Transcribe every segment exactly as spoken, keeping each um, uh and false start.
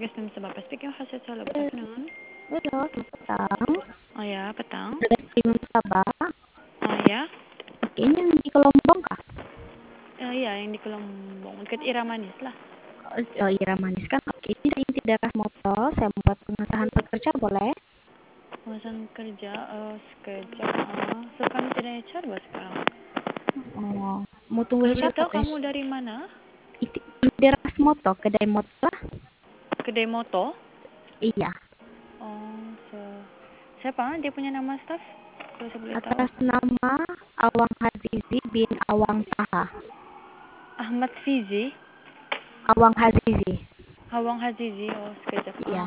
podcast film sebab speaking khasiat salah good afternoon. Halo, selamat petang. Oh ya, petang. Ada Simon Sabah. Oh ya. Oke, ini yang di Kelompong kah? Oh iya, yang di Kelompong, dekat Iramanis lah. Oh, Ira Manis kan? Oke, ini dari inti darah motor. Saya membuat pengesahan pekerja, boleh? Pengesahan kerja, uh, kerja. Uh, so kami tidak H R bah sekarang. Oh, mau tunggu Kalau H R boleh tahu atau kamu dari mana? Inti inti darah motor, kedai motor. Kedai moto. Iya. Oh, so siapa? Dia punya nama staff? Kalau saya boleh tahu. Atas nama Awang Hazizi bin Awang Taha. Ahmad Fizi. Awang Hazizi. Awang Hazizi. Oh, sekejap. Iya. Ah.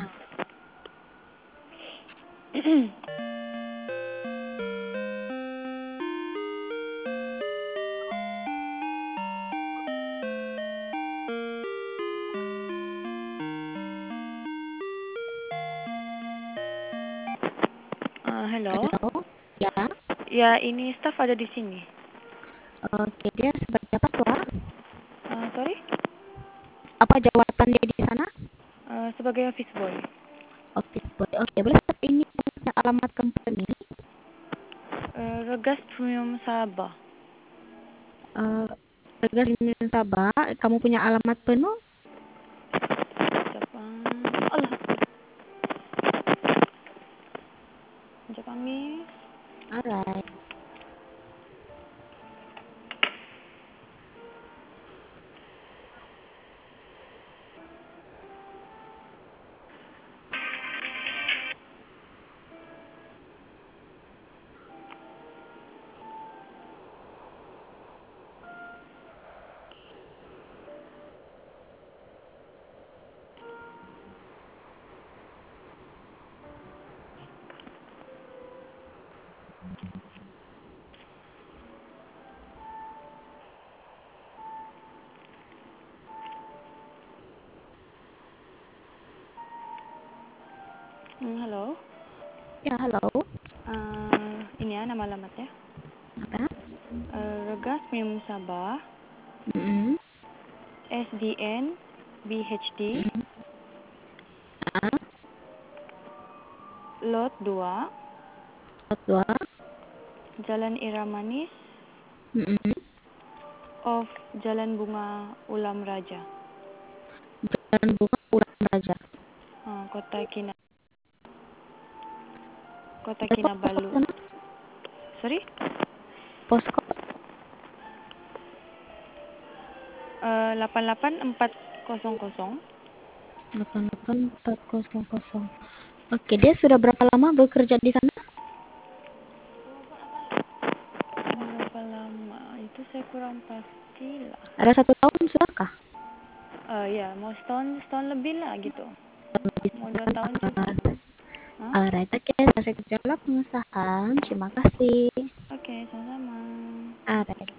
Uh, hello. Halo. Ya. Ya, ini staff ada di sini. Oke, dia sebagai apa tuh? Uh, sorry? Apa jawatan dia di sana? Uh, sebagai office boy. Office boy. Oke, boleh stop ini punya alamat company. Uh, Regas Premium Sabah. Uh, Regas ini Sabah. Kamu punya alamat penuh? Siapa? Allah. Sekejap kami. Alright. Hmm, halo. Ya, halo. Uh, ini ya nama alamatnya. Apa? Uh, Regas Premium Sabah. Mm-hmm. S D N B H D. Mm-hmm. Ah, Lot dua. lot dua. Jalan Iramanis. Mm-hmm. Off Jalan Bunga Ulam Raja. Jalan Bunga Ulam Raja. Uh, Kota Kina. Kota Ada posko Kinabalu. sana? Sorry? Posko Uh, delapan delapan empat kosong kosong. delapan delapan empat kosong kosong. Oke, dia sudah berapa lama bekerja di sana? Berapa lama? Itu saya kurang pasti lah. Ada satu tahun sudahkah? Uh, ya, mau setahun, setahun lebih lah gitu. Mau dua tahun juga. Uh, Huh? Alright, oke, saya kerjalah pengesahan. Terima kasih. Oke, sama-sama. Alright.